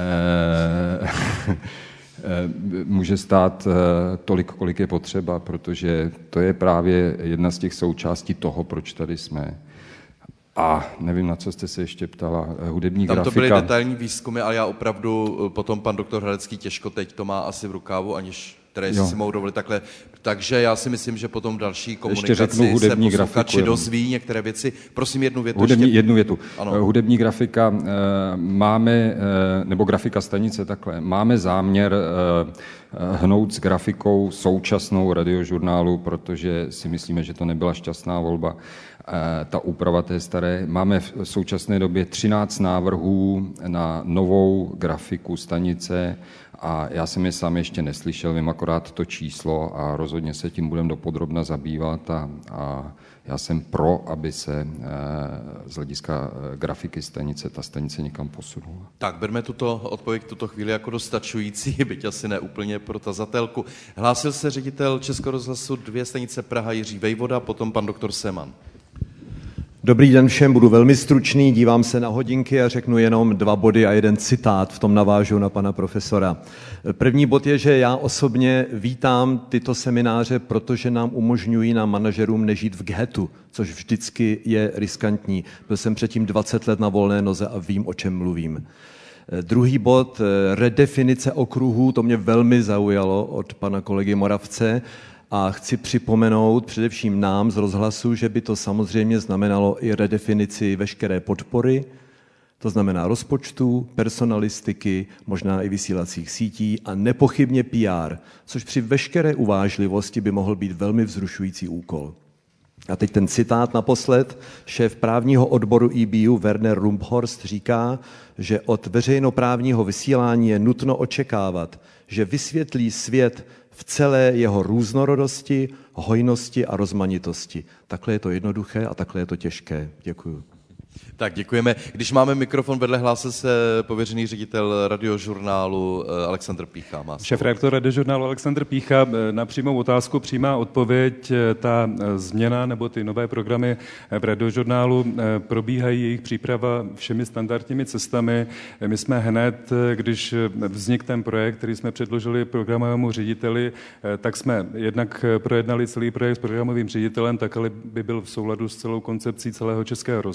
může stát tolik, kolik je potřeba, protože to je právě jedna z těch součástí toho, proč tady jsme. A nevím, na co jste se ještě ptala, hudební grafika. Tam to byly detailní výzkumy, ale já opravdu, potom pan doktor Hradecký těžko teď to má asi v rukávu, aniž které si mohou dovolit takhle. Takže já si myslím, že potom další komunikaci se posluchači dozví některé věci. Prosím, jednu větu. Jednu větu. Ano. Hudební grafika máme, nebo grafika stanice takhle, máme záměr hnout s grafikou současnou Radiožurnálu, protože si myslíme, že to nebyla šťastná volba. Ta úprava té staré. Máme v současné době 13 návrhů na novou grafiku stanice a já jsem je sám ještě neslyšel, vím akorát to číslo a rozhodně se tím budeme dopodrobna zabývat a já jsem pro, aby se z hlediska grafiky stanice ta stanice někam posunula. Tak, berme tuto odpověď tuto chvíli jako dostačující, byť asi ne úplně pro tazatelku. Hlásil se ředitel Českého rozhlasu 2 stanice Praha Jiří Vejvoda, potom pan doktor Seman. Dobrý den všem, budu velmi stručný, dívám se na hodinky a řeknu jenom 2 body a 1 citát, v tom navážu na pana profesora. První bod je, že já osobně vítám tyto semináře, protože nám umožňují nám manažerům nežít v ghetu, což vždycky je riskantní. Byl jsem předtím 20 let na volné noze a vím, o čem mluvím. Druhý bod, redefinice okruhů, to mě velmi zaujalo od pana kolegy Moravce. A chci připomenout především nám z rozhlasu, že by to samozřejmě znamenalo i redefinici veškeré podpory, to znamená rozpočtu, personalistiky, možná i vysílacích sítí a nepochybně PR, což při veškeré uvážlivosti by mohl být velmi vzrušující úkol. A teď ten citát naposled. Šéf právního odboru EBU Werner Rumphorst říká, že od veřejnoprávního vysílání je nutno očekávat, že vysvětlí svět v celé jeho různorodosti, hojnosti a rozmanitosti. Takhle je to jednoduché a takhle je to těžké. Děkuju. Tak děkujeme. Když máme mikrofon vedle, hlásil se pověřený ředitel Radiožurnálu Alexandr Pícha. Šéfredaktor Radiožurnálu Alexandr Pícha. Na přímou otázku přímá odpověď. Ta změna nebo ty nové programy v Radiožurnálu probíhají jejich příprava všemi standardními cestami. My jsme hned, když vznikl ten projekt, který jsme předložili programovému řediteli, tak jsme jednak projednali celý projekt s programovým ředitelem, tak aby byl v souladu s celou koncepcí celého Českého rozhlasu.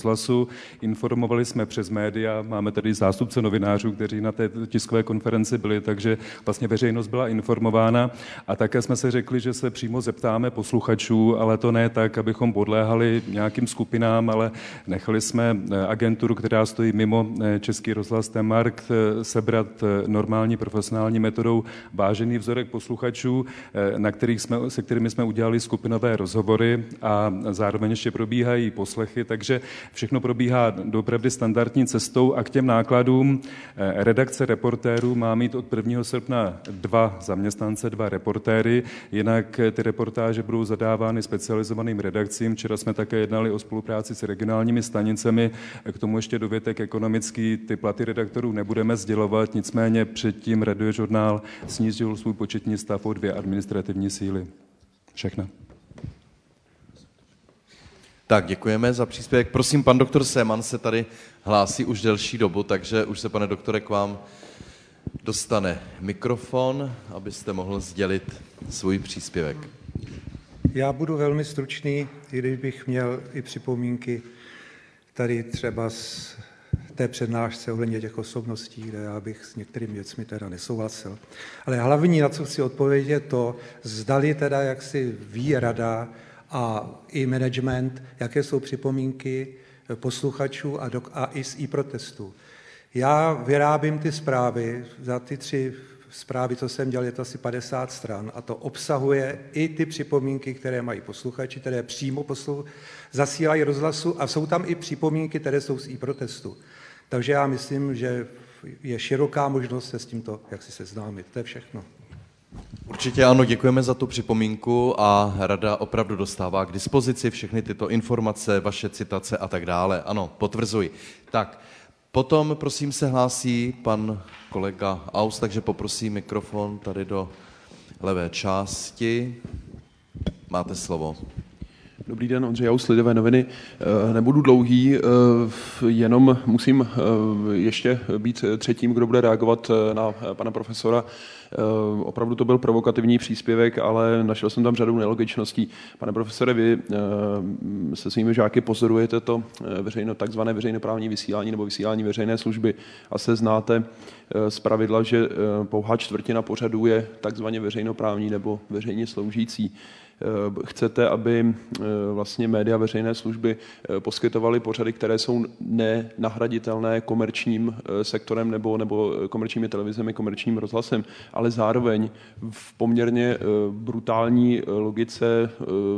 rozhlasu. Informovali jsme přes média, máme tady zástupce novinářů, kteří na té tiskové konferenci byli, takže vlastně veřejnost byla informována a také jsme se řekli, že se přímo zeptáme posluchačů, ale to ne tak, abychom podléhali nějakým skupinám, ale nechali jsme agenturu, která stojí mimo Český rozhlas T-Mark, sebrat normální profesionální metodou vážený vzorek posluchačů, se kterými jsme udělali skupinové rozhovory a zároveň ještě probíhají poslechy, takže všechno probíhá doopravdy standardní cestou a k těm nákladům redakce reportérů má mít od 1. srpna 2 zaměstnance, 2 reportéry, jinak ty reportáže budou zadávány specializovaným redakcím. Včera jsme také jednali o spolupráci s regionálními stanicemi, k tomu ještě dovětek ekonomický, ty platy redaktorů nebudeme sdělovat, nicméně předtím Radiožurnál snížil svůj početní stav o 2 administrativní síly. Všechno. Tak, děkujeme za příspěvek. Prosím, pan doktor Seemann se tady hlásí už delší dobu, takže už se, pane doktore, k vám dostane mikrofon, abyste mohl sdělit svůj příspěvek. Já budu velmi stručný, i když bych měl i připomínky tady třeba z té přednášce ohledně těch osobností, kde já bych s některými věcmi teda nesouhlasil. Ale hlavní, na co chci odpovědět, je to, zdali teda, jak si ví rada a i management, jaké jsou připomínky posluchačů a i z e-protestů. Já vyrábím ty zprávy, za ty 3 zprávy, co jsem dělal, je to asi 50 stran a to obsahuje i ty připomínky, které mají posluchači, které přímo zasílají rozhlasu a jsou tam i připomínky, které jsou z e-protestu. Takže já myslím, že je široká možnost se s tímto jaksi seznámit. To je všechno. Určitě ano, děkujeme za tu připomínku a rada opravdu dostává k dispozici všechny tyto informace, vaše citace a tak dále. Ano, potvrzuji. Tak, potom prosím se hlásí pan kolega Aus, takže poprosím mikrofon tady do levé části. Máte slovo. Dobrý den, Ondřej Aus, Lidové noviny. Nebudu dlouhý, jenom musím ještě být třetím, kdo bude reagovat na pana profesora. Opravdu to byl provokativní příspěvek, ale našel jsem tam řadu nelogičností. Pane profesore, vy se svými žáky pozorujete to takzvané veřejnoprávní vysílání nebo vysílání veřejné služby a se znáte z pravidla, že pouhá čtvrtina pořadů je takzvaně veřejnoprávní nebo veřejně sloužící. Chcete, aby vlastně média veřejné služby poskytovaly pořady, které jsou nenahraditelné komerčním sektorem nebo komerčními televizemi, komerčním rozhlasem, ale zároveň v poměrně brutální logice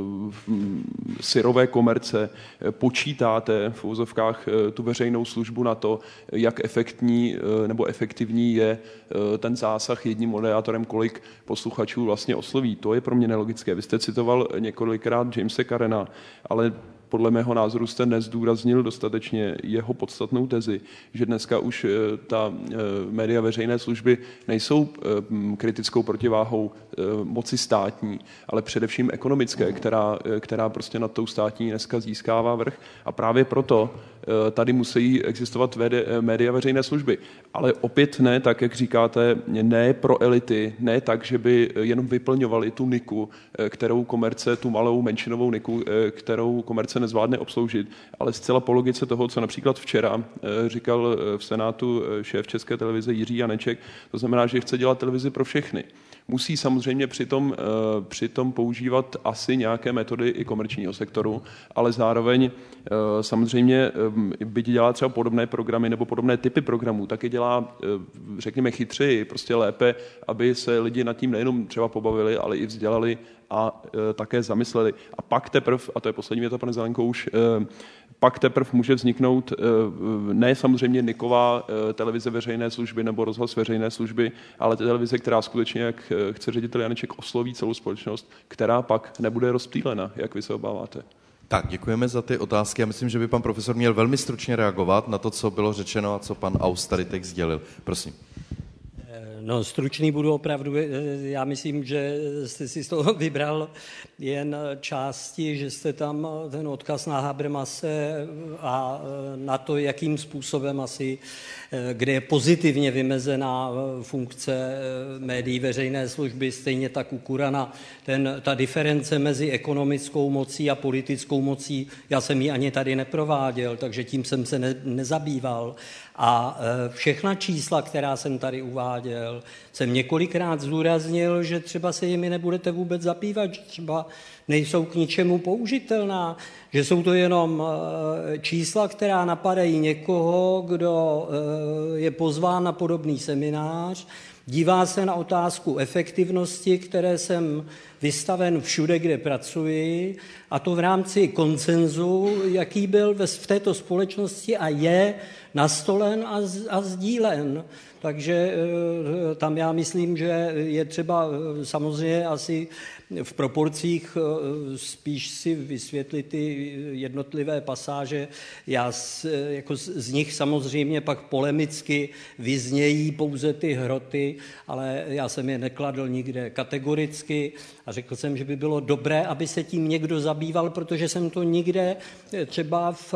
syrové komerce počítáte v uvozovkách tu veřejnou službu na to, jak efektní nebo efektivní je ten zásah jedním moderátorem, kolik posluchačů vlastně osloví. To je pro mě nelogické. Vy jste citoval několikrát Jamese Carena, ale podle mého názoru jste nezdůraznil dostatečně jeho podstatnou tezi, že dneska už ta média veřejné služby nejsou kritickou protiváhou moci státní, ale především ekonomické, která prostě nad tou státní dneska získává vrch a právě proto tady musí existovat média veřejné služby. Ale opět ne tak, jak říkáte, ne pro elity, ne tak, že by jenom vyplňovali tu niku, kterou komerce, tu malou menšinovou niku, kterou komerce nezvládne obsloužit, ale zcela po logice toho, co například včera říkal v Senátu šéf České televize Jiří Janeček, to znamená, že chce dělat televizi pro všechny. Musí samozřejmě přitom používat asi nějaké metody i komerčního sektoru, ale zároveň samozřejmě byť dělá třeba podobné programy nebo podobné typy programů, tak je dělá, řekněme, chytřeji, prostě lépe, aby se lidi nad tím nejenom třeba pobavili, ale i vzdělali a také zamysleli. A pak teprve, a to je poslední věta, pane Zelenko, už pak teprve může vzniknout ne samozřejmě niková televize veřejné služby nebo rozhlas veřejné služby, ale televize, která skutečně, jak chce ředitel Janeček, osloví celou společnost, která pak nebude rozptýlena, jak vy se obáváte. Tak, děkujeme za ty otázky. Já myslím, že by pan profesor měl velmi stručně reagovat na to, co bylo řečeno a co pan Aus tady teď sdělil. Prosím. No, stručný budu opravdu. Já myslím, že jste si z toho vybral jen části, že jste tam ten odkaz na Habermase a na to, jakým způsobem asi, kde je pozitivně vymezená funkce médií veřejné služby, stejně tak u Kurana, ta diference mezi ekonomickou mocí a politickou mocí, já jsem ji ani tady neprováděl, takže tím jsem se nezabýval. A všechna čísla, která jsem tady uváděl, jsem několikrát zdůraznil, že třeba se jimi nebudete vůbec zabývat, že třeba nejsou k ničemu použitelná, že jsou to jenom čísla, která napadají někoho, kdo je pozván na podobný seminář, dívá se na otázku efektivnosti, které jsem vystaven všude, kde pracuji, a to v rámci konsenzu, jaký byl v této společnosti a je nastolen a sdílen. Takže tam já myslím, že je třeba samozřejmě asi v proporcích spíš si vysvětlit ty jednotlivé pasáže. Já jako z nich samozřejmě pak polemicky vyznějí pouze ty hroty, ale já jsem je nekladl nikde kategoricky a řekl jsem, že by bylo dobré, aby se tím někdo zabýval, protože jsem to nikde třeba v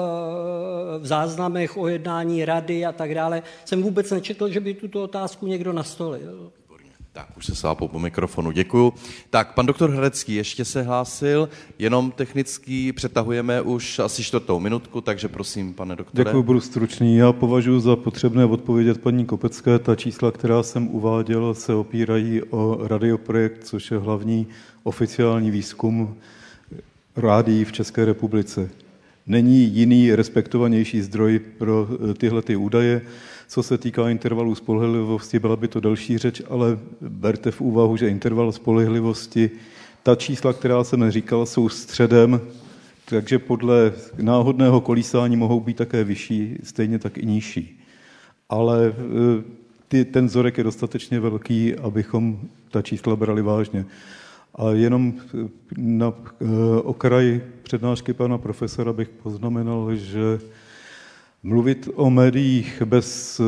záznamech o jednání rady a tak dále jsem vůbec nečetl, že by tuto otázku někdo nastolil. Tak, už se sápou po mikrofonu, děkuju. Tak, pan doktor Hradecký ještě se hlásil, jenom technicky přetahujeme už asi 4. minutku, takže prosím, pane doktore. Děkuji, budu stručný. Já považuji za potřebné odpovědět paní Kopecké. Ta čísla, která jsem uváděl, se opírají o radioprojekt, což je hlavní oficiální výzkum rádií v České republice. Není jiný respektovanější zdroj pro tyhle ty údaje. Co se týká intervalu spolehlivosti, byla by to delší řeč, ale berte v úvahu, že interval spolehlivosti, ta čísla, která jsem říkal, jsou středem, takže podle náhodného kolísání mohou být také vyšší, stejně tak i nižší. Ale ten vzorek je dostatečně velký, abychom ta čísla brali vážně. A jenom na okraj přednášky pana profesora bych poznamenal, že mluvit o médiích bez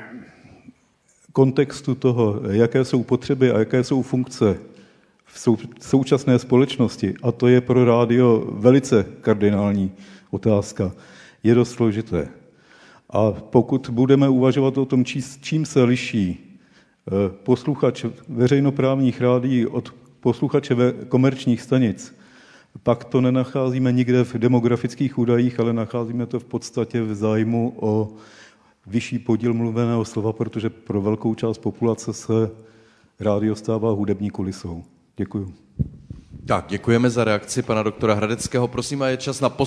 kontextu toho, jaké jsou potřeby a jaké jsou funkce v současné společnosti, a to je pro rádio velice kardinální otázka, je dost složité. A pokud budeme uvažovat o tom, čím se liší posluchač veřejnoprávních rádií od posluchače komerčních stanic, pak to nenacházíme nikde v demografických údajích, ale nacházíme to v podstatě v zájmu o vyšší podíl mluveného slova, protože pro velkou část populace se rádio stává hudební kulisou. Děkuju. Tak, děkujeme za reakci pana doktora Hradeckého. Prosím, a je čas na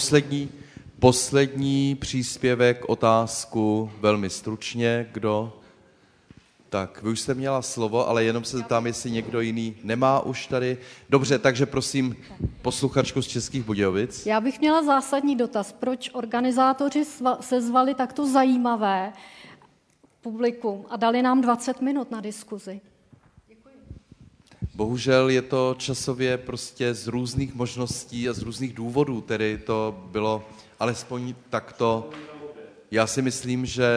poslední příspěvek, otázku, velmi stručně. Kdo? Tak, vy už jste měla slovo, ale jenom se zeptám, jestli někdo jiný nemá už tady. Dobře, takže prosím posluchačku z Českých Budějovic. Já bych měla zásadní dotaz. Proč organizátoři se zvali takto zajímavé publikum a dali nám 20 minut na diskuzi? Děkuji. Bohužel je to časově prostě z různých možností a z různých důvodů, tedy to bylo alespoň takto. Já si myslím, že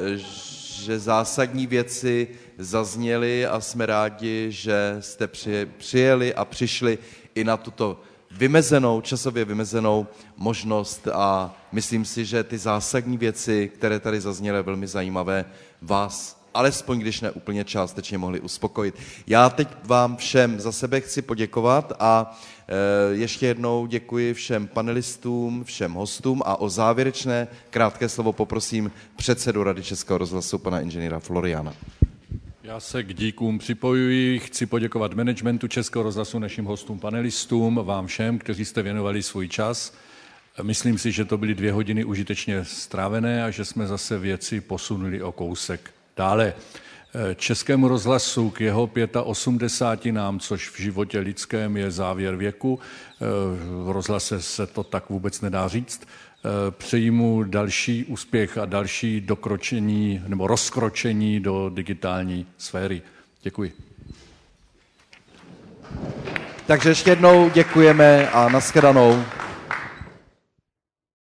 zásadní věci zazněly a jsme rádi, že jste přijeli a přišli i na tuto časově vymezenou možnost a myslím si, že ty zásadní věci, které tady zazněly, velmi zajímavé, vás alespoň když ne úplně částečně mohli uspokojit. Já teď vám všem za sebe chci poděkovat a ještě jednou děkuji všem panelistům, všem hostům a o závěrečné krátké slovo poprosím předsedu Rady Českého rozhlasu, pana inženýra Floriana. Já se k díkům připojuji, chci poděkovat managementu Českého rozhlasu, našim hostům, panelistům, vám všem, kteří jste věnovali svůj čas. Myslím si, že to byly 2 hodiny užitečně strávené a že jsme zase věci posunuli o kousek dále. Českému rozhlasu k jeho 85, což v životě lidském je závěr věku, v rozhlase se to tak vůbec nedá říct, přeji mu další úspěch a další dokročení nebo rozkročení do digitální sféry. Děkuji. Takže ještě jednou děkujeme a nashledanou.